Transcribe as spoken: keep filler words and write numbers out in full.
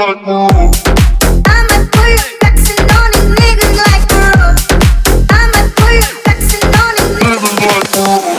like more. I'ma put you flexing on these niggas like more. I'ma put you flexing on these niggas Living like more.